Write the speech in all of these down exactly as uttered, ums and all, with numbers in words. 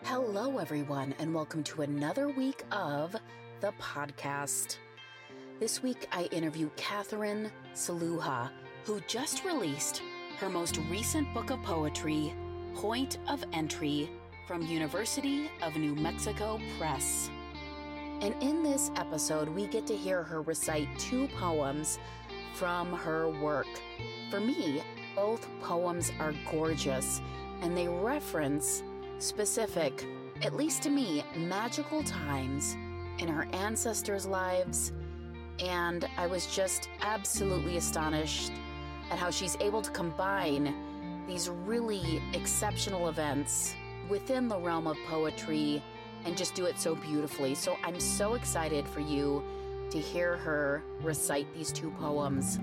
Hello, everyone, and welcome to another week of the podcast. This week, I interview Catherine Saluja, who just released her most recent book of poetry, Point of Entry, from University of New Mexico Press. And in this episode, we get to hear her recite two poems from her work. For me, both poems are gorgeous, and they reference specific, at least to me, magical times in her ancestors' lives, and I was just absolutely astonished at how she's able to combine these really exceptional events within the realm of poetry and just do it so beautifully. So I'm so excited for you to hear her recite these two poems.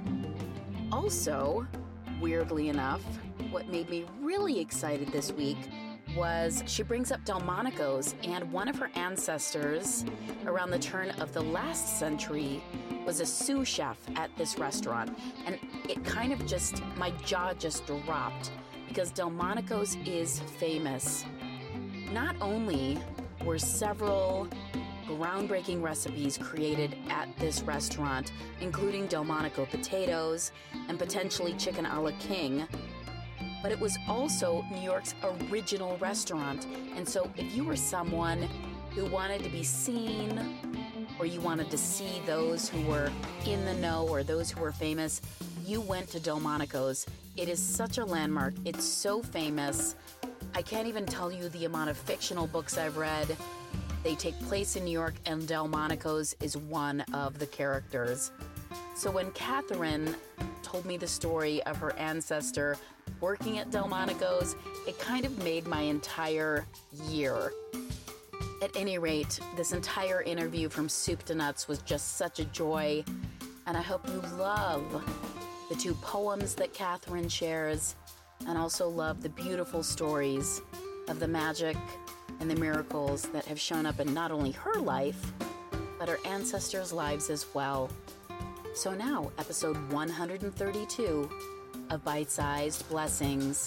Also, weirdly enough, what made me really excited this week was she brings up Delmonico's, and one of her ancestors around the turn of the last century was a sous chef at this restaurant. And it kind of just, my jaw just dropped because Delmonico's is famous. Not only were several groundbreaking recipes created at this restaurant, including Delmonico potatoes and potentially chicken a la king, but it was also New York's original restaurant. And so if you were someone who wanted to be seen, or you wanted to see those who were in the know or those who were famous, you went to Delmonico's. It is such a landmark. It's so famous. I can't even tell you the amount of fictional books I've read. They take place in New York, and Delmonico's is one of the characters. So when Catherine told me the story of her ancestor working at Delmonico's, it kind of made my entire year. At any rate, this entire interview from soup to nuts was just such a joy, and I hope you love the two poems that Catherine shares, and also love the beautiful stories of the magic and the miracles that have shown up in not only her life, but her ancestors' lives as well. So now, episode one hundred thirty-two of Bite-Sized Blessings.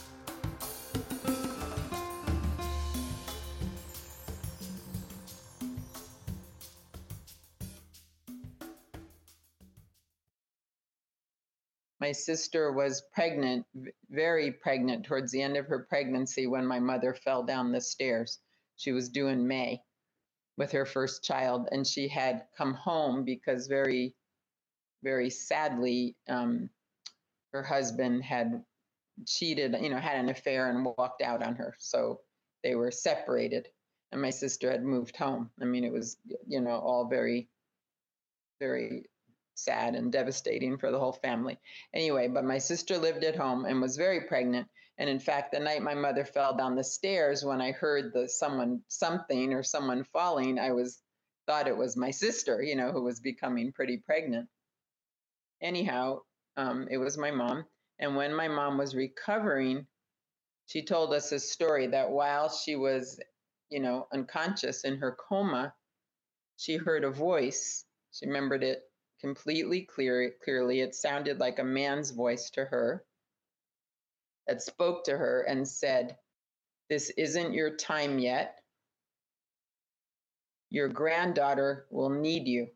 My sister was pregnant, very pregnant, towards the end of her pregnancy when my mother fell down the stairs. She was due in May with her first child, and she had come home because very, very sadly, um, her husband had cheated, you know, had an affair and walked out on her. So they were separated, and my sister had moved home. I mean, it was, you know, all very, very sad and devastating for the whole family. Anyway, but my sister lived at home and was very pregnant. And in fact, the night my mother fell down the stairs, when I heard the someone, something or someone falling, I was thought it was my sister, you know, who was becoming pretty pregnant. Anyhow, um, it was my mom. And when my mom was recovering, she told us a story that while she was, you know, unconscious in her coma, she heard a voice. She remembered it completely clear, clearly. It sounded like a man's voice to her that spoke to her and said, "This isn't your time yet. Your granddaughter will need you."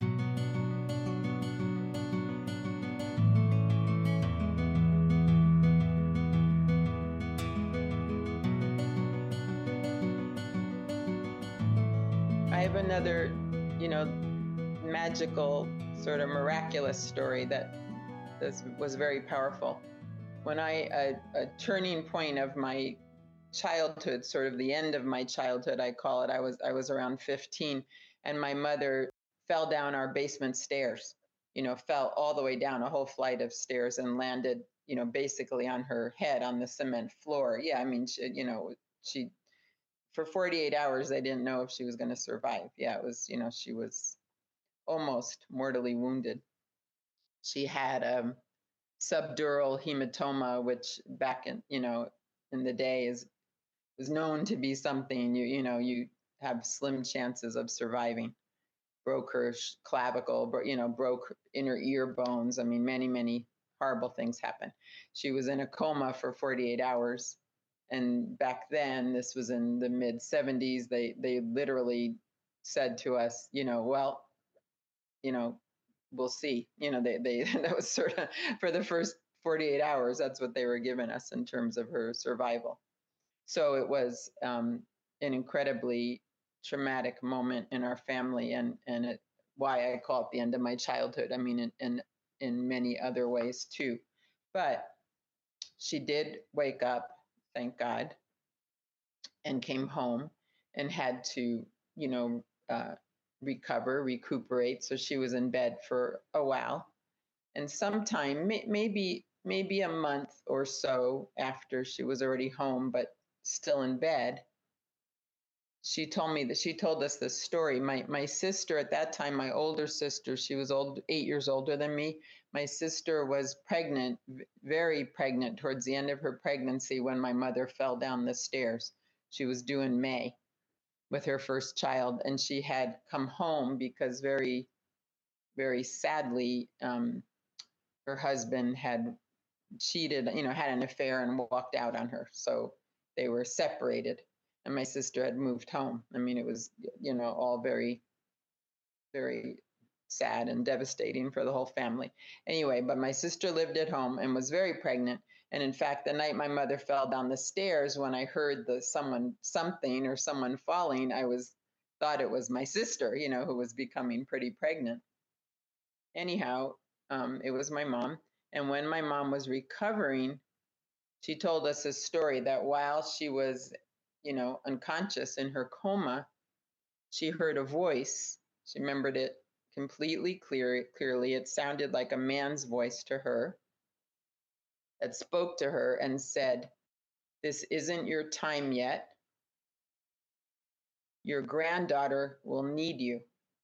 I have another, you know, magical, sort of miraculous story that this was very powerful. When I, a, a turning point of my childhood, sort of the end of my childhood, I call it, I was, I was around fifteen, and my mother fell down our basement stairs, you know, fell all the way down a whole flight of stairs and landed, you know, basically on her head on the cement floor. Yeah, I mean, she, you know, she, for forty-eight hours, they didn't know if she was going to survive. Yeah, it was, you know, she was almost mortally wounded. She had a subdural hematoma, which back in, you know, in the day is was known to be something you, you know, you have slim chances of surviving. Broke her clavicle, bro- you know, broke inner ear bones. I mean, many, many horrible things happened. She was in a coma for forty-eight hours. And back then, this was in the mid seventies, they they literally said to us, you know, well, you know, we'll see. You know, they they that was sort of for the first forty-eight hours, that's what they were giving us in terms of her survival. So it was um, an incredibly traumatic moment in our family, and and it, why I call it the end of my childhood. I mean, in in, in many other ways too. But she did wake up, thank God, and came home and had to, you know, uh, recover, recuperate. So she was in bed for a while. And sometime, may, maybe maybe a month or so after she was already home, but still in bed, she told me that she told us this story. My my sister at that time, my older sister, she was old, eight years older than me. My sister was pregnant, very pregnant, towards the end of her pregnancy when my mother fell down the stairs. She was due in May with her first child, and she had come home because very, very sadly, um, her husband had cheated, you know, had an affair and walked out on her. So they were separated, and my sister had moved home. I mean, it was, you know, all very, very sad and devastating for the whole family. Anyway, but my sister lived at home and was very pregnant. And in fact, the night my mother fell down the stairs, when I heard the someone, something or someone falling, I was thought it was my sister, you know, who was becoming pretty pregnant. Anyhow, um, it was my mom. And when my mom was recovering, she told us a story that while she was, you know, unconscious in her coma, she heard a voice. She remembered it completely clear, clearly. It sounded like a man's voice to her that spoke to her and said, "This isn't your time yet. Your granddaughter will need you."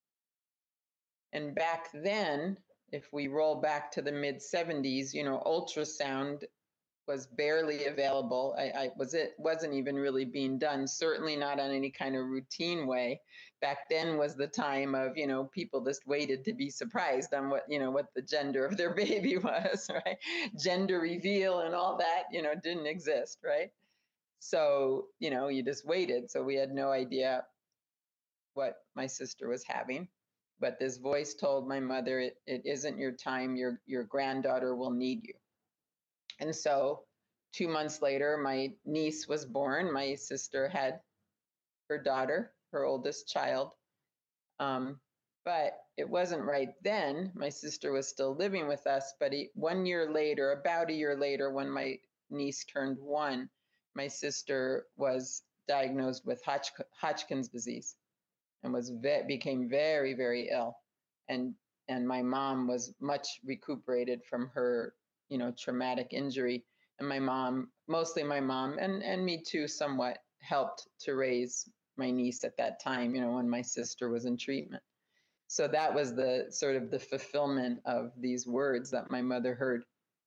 And back then, if we roll back to the mid seventies, you know, ultrasound was barely available. I, I was it wasn't even really being done. Certainly not on any kind of routine way. Back then was the time of, you know, people just waited to be surprised on what, you know, what the gender of their baby was, right? Gender reveal and all that, you know, didn't exist, right? So, you know, you just waited. So we had no idea what my sister was having. But this voice told my mother, it, it isn't your time. Your your granddaughter will need you. And so two months later, my niece was born. My sister had her daughter, her oldest child. Um, but it wasn't right then. My sister was still living with us. But he, one year later, about a year later, when my niece turned one, my sister was diagnosed with Hodg- Hodgkin's disease and was ve- became very, very ill. And and my mom was much recuperated from her, you know, traumatic injury. And my mom, mostly my mom, and and me too, somewhat helped to raise my niece at that time, you know, when my sister was in treatment. So that was the sort of the fulfillment of these words that my mother heard.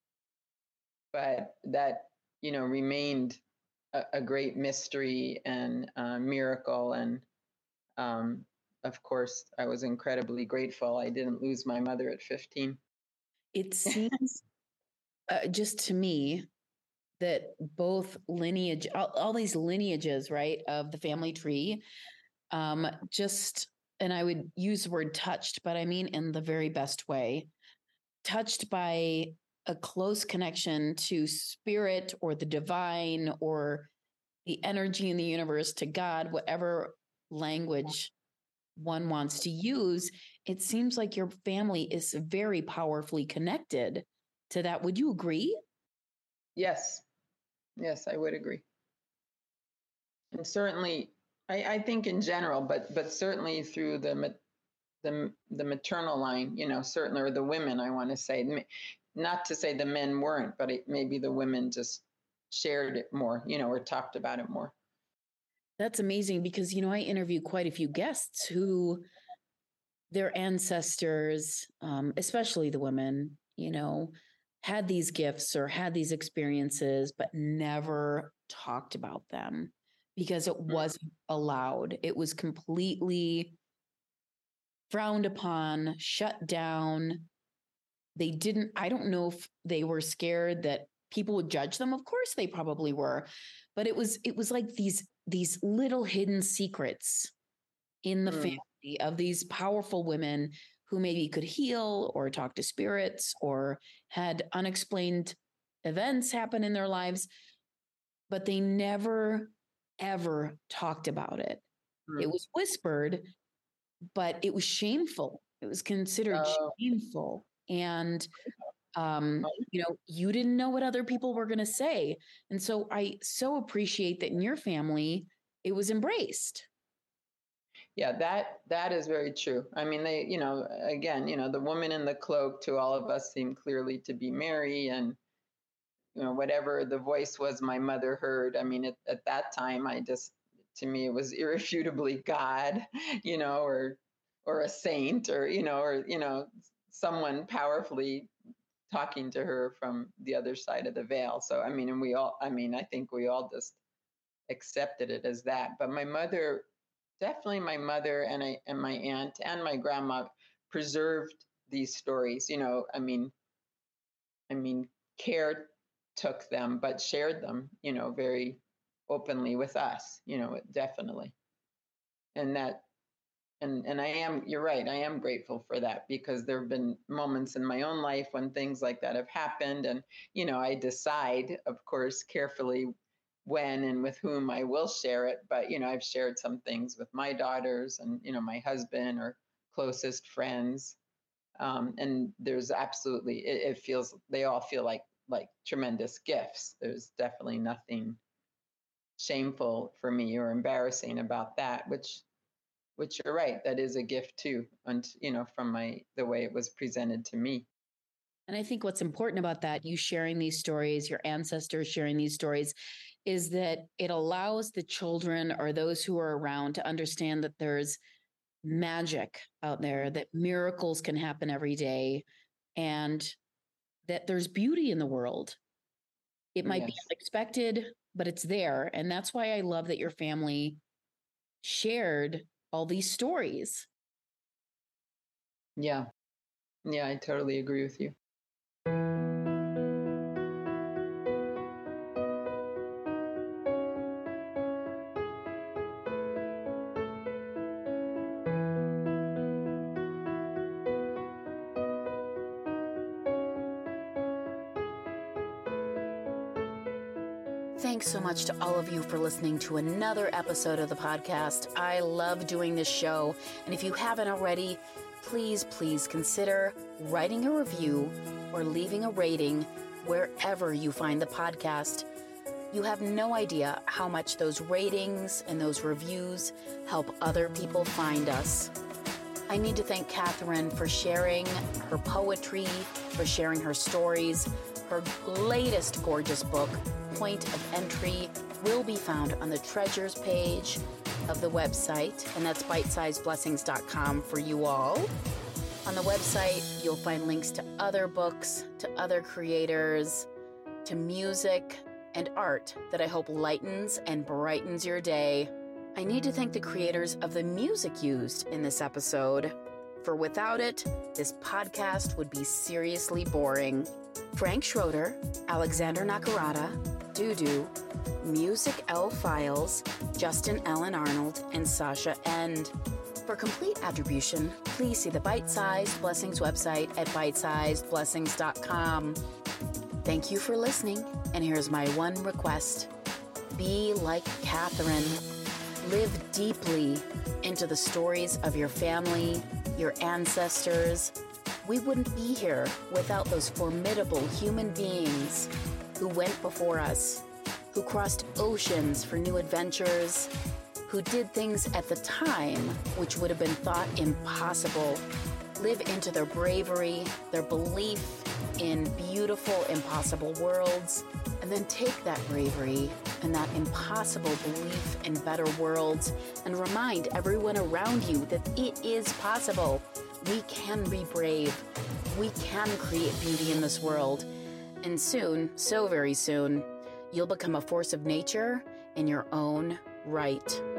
But that, you know, remained a, a great mystery and uh, miracle. And um, of course, I was incredibly grateful I didn't lose my mother at fifteen. It seems uh, just to me that both lineage, all, all these lineages, right, of the family tree, um, just, and I would use the word touched, but I mean in the very best way, touched by a close connection to spirit or the divine or the energy in the universe, to God, whatever language one wants to use. It seems like your family is very powerfully connected to that. Would you agree? Yes, yes, I would agree. And certainly, I, I think in general, but but certainly through the the the maternal line, you know, certainly, or the women, I want to say, not to say the men weren't, but it, maybe the women just shared it more, you know, or talked about it more. That's amazing because, you know, I interview quite a few guests who their ancestors, um, especially the women, you know, had these gifts or had these experiences, but never talked about them because it wasn't allowed. It was completely frowned upon, shut down. They didn't, I don't know if they were scared that people would judge them. Of course they probably were, but it was, it was like these, these little hidden secrets in the mm. family of these powerful women who maybe could heal or talk to spirits or had unexplained events happen in their lives, but they never, ever talked about it. Mm. It was whispered, but it was shameful. It was considered oh. shameful. And, um, you know, you didn't know what other people were going to say. And so I so appreciate that in your family, it was embraced. Yeah, that that is very true. I mean, they, you know, again, you know, the woman in the cloak to all of us seemed clearly to be Mary, and, you know, whatever the voice was my mother heard. I mean, at, at that time, I just, to me, it was irrefutably God, you know, or or a saint, or, you know, or, you know, someone powerfully talking to her from the other side of the veil. So, I mean, and we all, I mean, I think we all just accepted it as that. But my mother, definitely my mother and I and my aunt and my grandma preserved these stories. You know, I mean, I mean, care took them, but shared them, you know, very openly with us, you know, definitely. And that, and and I am, you're right, I am grateful for that, because there have been moments in my own life when things like that have happened. And, you know, I decide, of course, carefully when and with whom I will share it. But, you know, I've shared some things with my daughters and, you know, my husband or closest friends. Um, and there's absolutely, it, it feels, they all feel like, like tremendous gifts. There's definitely nothing shameful for me or embarrassing about that, which, which you're right, that is a gift too. And, you know, from my, the way it was presented to me. And I think what's important about that, you sharing these stories, your ancestors sharing these stories, is that it allows the children or those who are around to understand that there's magic out there, that miracles can happen every day, and that there's beauty in the world. It might yes. be unexpected, but it's there. And that's why I love that your family shared all these stories. Yeah. Yeah, I totally agree with you. Thanks so much to all of you for listening to another episode of the podcast. I love doing this show. And if you haven't already, please, please consider writing a review or leaving a rating wherever you find the podcast. You have no idea how much those ratings and those reviews help other people find us. I need to thank Catherine for sharing her poetry, for sharing her stories. Her latest gorgeous book, Point of Entry, will be found on the treasures page of the website, and that's bite sized blessings dot com for you all. On the website, you'll find links to other books, to other creators, to music and art that I hope lightens and brightens your day. I need to thank the creators of the music used in this episode, for without it, this podcast would be seriously boring. Frank Schroeder, Alexander Nakarada, Dudu, Music L Files, Justin Allen Arnold, and Sasha End. For complete attribution, please see the Bite Sized Blessings website at bite sized blessings dot com. Thank you for listening, and here's my one request. Be like Catherine. Live deeply into the stories of your family, your ancestors. We wouldn't be here without those formidable human beings who went before us, who crossed oceans for new adventures, who did things at the time which would have been thought impossible. Live into their bravery, their belief in beautiful, impossible worlds, and then take that bravery and that impossible belief in better worlds and remind everyone around you that it is possible. We can be brave. We can create beauty in this world. And soon, so very soon, you'll become a force of nature in your own right.